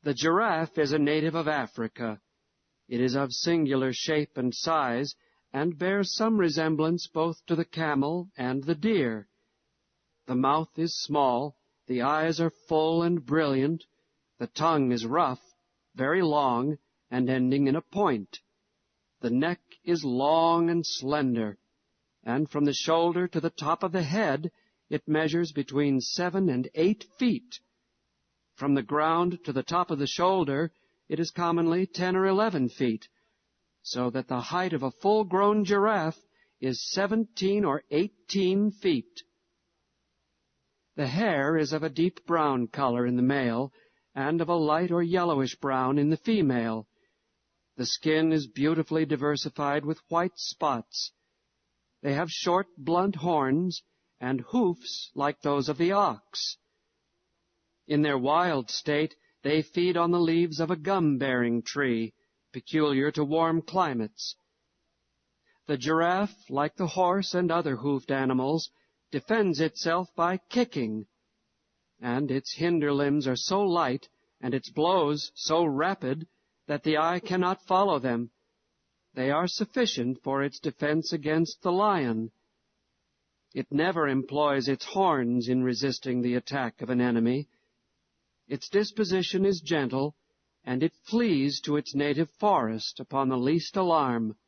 The giraffe is a native of Africa. It is of singular shape and size, and bears some resemblance both to the camel and the deer. The mouth is small, the eyes are full and brilliant, the tongue is rough, very long, and ending in a point. The neck is long and slender, and from the shoulder to the top of the head it measures between 7 and 8 feet. From the ground to the top of the shoulder it is commonly 10 or 11 feet, so that the height of a full-grown giraffe is 17 or 18 feet. The hair is of a deep brown color in the male, and of a light or yellowish brown in the female. The skin is beautifully diversified with white spots. They have short, blunt horns, and hoofs like those of the ox. In their wild state, they feed on the leaves of a gum-bearing tree, peculiar to warm climates. The giraffe, like the horse and other hoofed animals, defends itself by kicking, and its hinder limbs are so light and its blows so rapid that the eye cannot follow them. They are sufficient for its defense against the lion. It never employs its horns in resisting the attack of an enemy. Its disposition is gentle, and it flees to its native forest upon the least alarm.